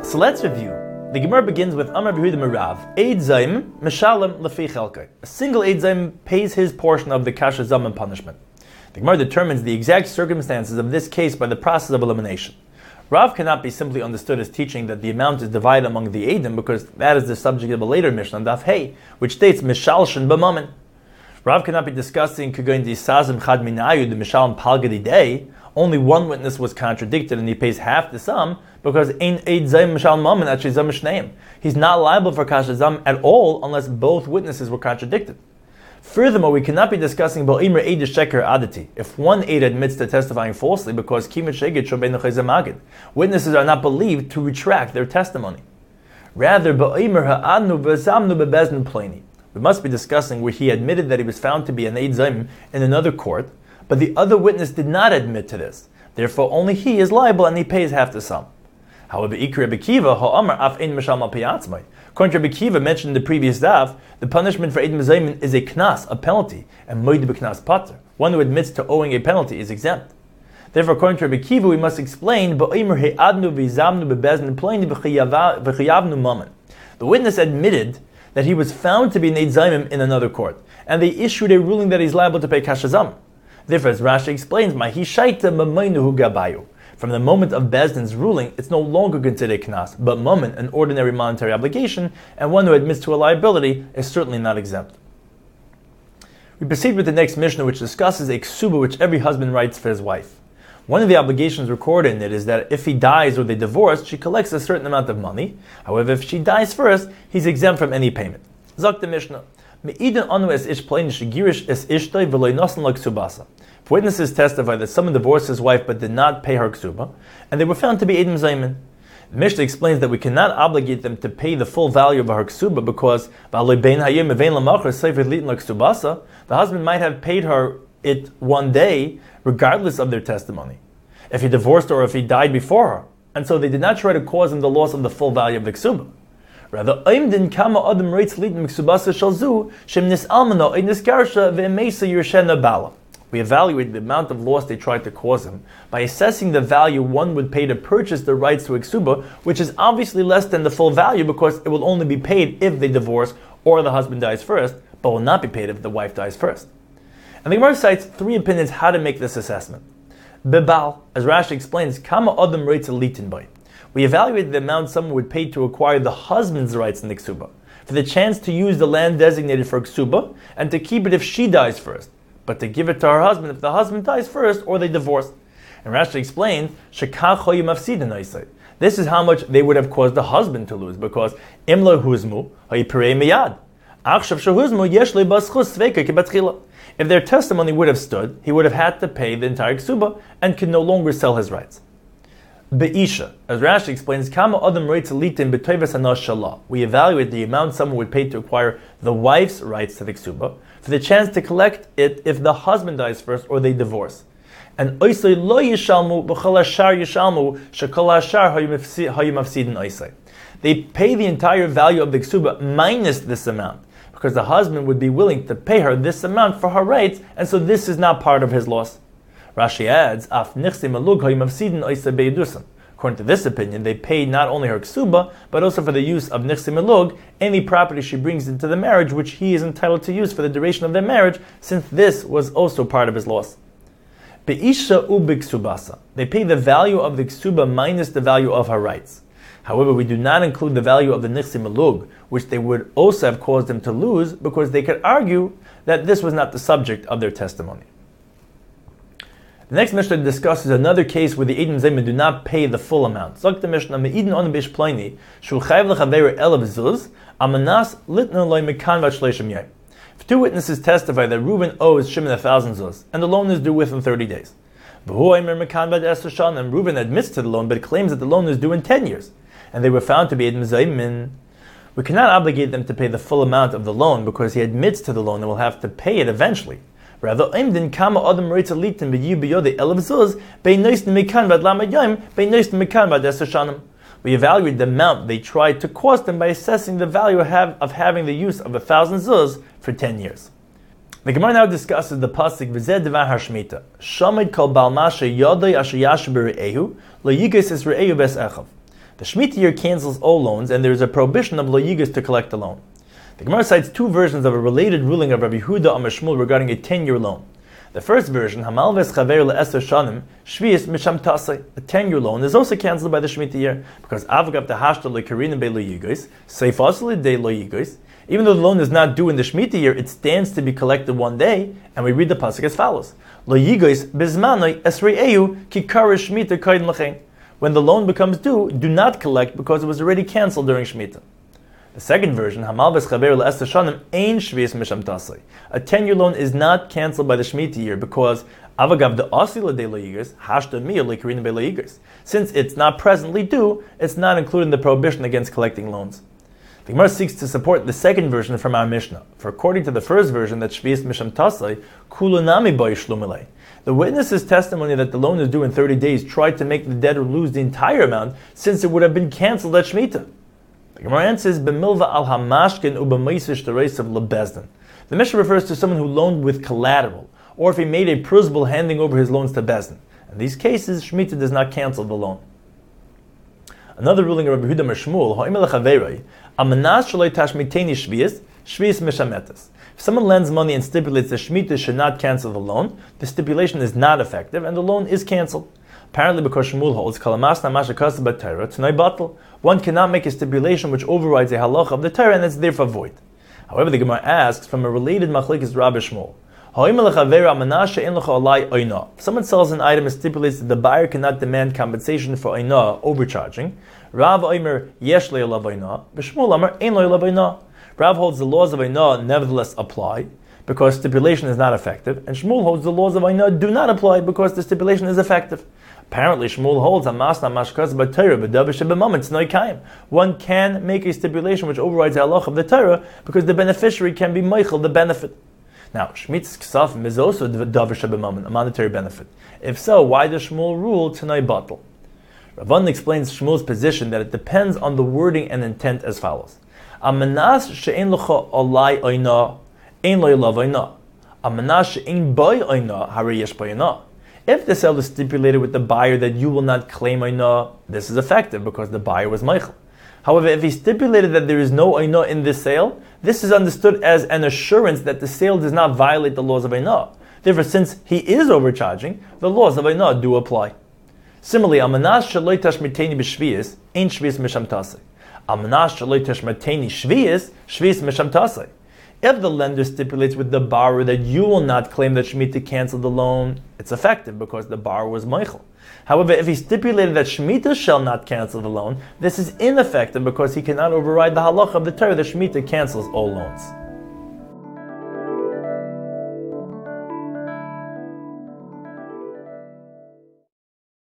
So let's review. The Gemara begins with Amar B'Yehuda Merav, Eid Zaim, Meshalem Lefi Chelkai. A single Eid Zaim pays his portion of the Kasha Zaman punishment. The Gemara determines the exact circumstances of this case by the process of elimination. Rav cannot be simply understood as teaching that the amount is divided among the Eidim, because that is the subject of a later Mishnah, Daf Hey, which states Mishalshin B'Mamin. Rav cannot be discussing Kagoin Di Sazim Chad Minayu, the Mishalim Palgadi Day. Only one witness was contradicted and he pays half the sum because Ein Eid Zaim Mishal Mammon actually Zam Shneim. He's not liable for Kasha Zam at all unless both witnesses were contradicted. Furthermore, we cannot be discussing Ba'imr Eid Sheker Adati. If one Eid admits to testifying falsely because Kimet Shegit Shobein Chayzamagid, witnesses are not believed to retract their testimony. Rather, Ba'imr Ha'adnu V'Zamnu Bebezdin Pleni. We must be discussing where he admitted that he was found to be an Eid Zaim in another court, but the other witness did not admit to this. Therefore, only he is liable and he pays half the sum. However, Ikra Rabbi Kiva, Ha'amar Af Ein Mishal Mapiyatzmai. According to Rabbi Kiva, mentioned in the previous daf, the punishment for Eid Mezaimin is a knas, a penalty, and Moed B'Knas Pater. One who admits to owing a penalty is exempt. Therefore, according to Rabbi Kiva, we must explain Ba'imr He'adnu V'Zamnu Bebezdin Pleni V'Chayavnu Mammon. The witness admitted that he was found to be an Eid Zaimim in another court, and they issued a ruling that he's liable to pay Kasha Zam. Therefore, as Rashi explains, from the moment of Bezdin's ruling, it's no longer considered knas, but mammon, an ordinary monetary obligation, and one who admits to a liability is certainly not exempt. We proceed with the next Mishnah, which discusses a ksuba which every husband writes for his wife. One of the obligations recorded in it is that if he dies or they divorce, she collects a certain amount of money. However, if she dies first, he's exempt from any payment. Zok the Mishnah. If witnesses testify that someone divorced his wife but did not pay her ksuba, and they were found to be Eidim Zaymin, the Mishnah explains that we cannot obligate them to pay the full value of her ksuba because the husband might have paid her it one day regardless of their testimony, if he divorced her or if he died before her, and so they did not try to cause him the loss of the full value of the ksuba. Rather, we evaluate the amount of loss they tried to cause him by assessing the value one would pay to purchase the rights to a ksuba, which is obviously less than the full value because it will only be paid if they divorce or the husband dies first, but will not be paid if the wife dies first. And the Gemara cites three opinions how to make this assessment. Bebal, as Rashi explains, Kama Adam Reitz Litin Bay. We evaluate the amount someone would pay to acquire the husband's rights in the ksuba, for the chance to use the land designated for ksuba, and to keep it if she dies first, but to give it to her husband if the husband dies first or they divorce. And Rashi explained, this is how much they would have caused the husband to lose, because imla huzmu hayperei miyad. If their testimony would have stood, he would have had to pay the entire ksuba and could no longer sell his rights. Be'isha, as Rashi explains, Kama Adam Reitz Litin B'Toivas Hanash Shalah. We evaluate the amount someone would pay to acquire the wife's rights to the ksuba, for the chance to collect it if the husband dies first or they divorce. And Oisei Lo Yishalmu B'Chol Hashar Yishalmu Shekol Hashar Hayimafsidin Oisei. They pay the entire value of the ksuba minus this amount, because the husband would be willing to pay her this amount for her rights, and so this is not part of his loss. Rashi adds, according to this opinion, they pay not only her ksuba, but also for the use of nichsi melug, any property she brings into the marriage, which he is entitled to use for the duration of their marriage, since this was also part of his loss. Be'isha ubiksubasa. They pay the value of the ksuba minus the value of her rights. However, we do not include the value of the nichsi melug, which they would also have caused them to lose, because they could argue that this was not the subject of their testimony. The next Mishnah discusses another case where the Eidim Zaymin do not pay the full amount. Zok the Mishnah, Me'idin on bish pleni, shu chayv lechaver elav zuz, amanas litna loy mekan vat shleishim yai. If two witnesses testify that Reuben owes Shimon 1,000 zuz, and the loan is due within 30 days. V'hu aimer mekan vat esr shan, and Reuben admits to the loan, but claims that the loan is due in 10 years, and they were found to be Eidim Zaymin. We cannot obligate them to pay the full amount of the loan, because he admits to the loan and will have to pay it eventually. Rather, we evaluate the amount they tried to cost them by assessing the value of having the use of 1,000 zuz for 10 years. The Gemara now discusses the pasuk V'zeh devar hashmita. Shamid kol bal masha yodai asher yasher b're'ehu lo yigis es re'ehu bes echav. The Shemitah year cancels all loans, and there is a prohibition of lo yigas to collect the loan. The Gemara cites two versions of a related ruling of Rabbi Yehuda Amar Shmuel regarding a 10-year loan. The first version, Hamalves Chaver le'eser shanim, Shvius misham tasei, a 10-year loan is also cancelled by the Shemitah year, because Avgav the Hashta le'karina be lo yigos, seifasli de lo yigos. Even though the loan is not due in the Shemitah year, it stands to be collected one day, and we read the pasuk as follows: Lo yigos bizmanoi esrei'eu ki karish Shemitah kaidin l'chein. When the loan becomes due, do not collect because it was already cancelled during Shemitah. The second version, Hamalves Chaver le'eser shanim ein Shvius misham tasei. A 10-year loan is not cancelled by the Shemitah year because Avagav the Asila de lo yigos, Hashta miya le'karina be lo yigos. Since it's not presently due, it's not included in the prohibition against collecting loans. The Gemara seeks to support the second version from our Mishnah. For according to the first version, that Shvius misham tasei, kulunami bo yishlumilei. The witness's testimony that the loan is due in 30 days tried to make the debtor lose the entire amount, since it would have been cancelled at Shemitah. The Gemara answers, "B'milva al hamashkin u'b'meisish tereis of lebezdin." The Mishnah refers to someone who loaned with collateral, or if he made a prusbul handing over his loans to bezdin. In these cases, Shemitah does not cancel the loan. Another ruling of Rabbi Yehuda Amar Shmuel, ha'imel chaverei, amanas shaloi tashmiteni shvius, shvius mishametas. If someone lends money and stipulates that Shemitah should not cancel the loan, the stipulation is not effective and the loan is cancelled. Apparently, because Shmuel holds kalamasna mashakasa b'Torah t'nai batal, one cannot make a stipulation which overrides a halacha of the Torah and it's therefore void. However, the Gemara asks from a related machlekes Rabbi Shmuel, if someone sells an item and stipulates that the buyer cannot demand compensation for oina, overcharging, Rav Omer yesh le'olav oina, b'Shmuel Amar ein le'olav oina. Rav holds the laws of oina nevertheless apply because stipulation is not effective, and Shmuel holds the laws of oina do not apply because the stipulation is effective. Apparently, Shmuel holds one can make a stipulation which overrides the halach of the Torah because the beneficiary can be meichel the benefit. Now, Shmitz's ksafim is also a monetary benefit. If so, why does Shmuel rule Tanai Batal? Ravan explains Shmuel's position that it depends on the wording and intent as follows. Amanas she'en l'cha olai oina, ein lo yelav oina. Amanas she'en boy oina, hare yesh boy oina. If the sale is stipulated with the buyer that you will not claim oina, this is effective because the buyer was meichel. However, if he stipulated that there is no oina in this sale, this is understood as an assurance that the sale does not violate the laws of oina. Therefore, since he is overcharging, the laws of oina do apply. Similarly, amanas shaloi tashmiteni b'shvius, ein shvius misham tasei. Amanas shaloi tashmiteni shvius, shvius misham tasei. If the lender stipulates with the borrower that you will not claim that Shemitah canceled the loan, it's effective because the borrower was meichel. However, if he stipulated that Shemitah shall not cancel the loan, this is ineffective because he cannot override the halach of the Torah that Shemitah cancels all loans.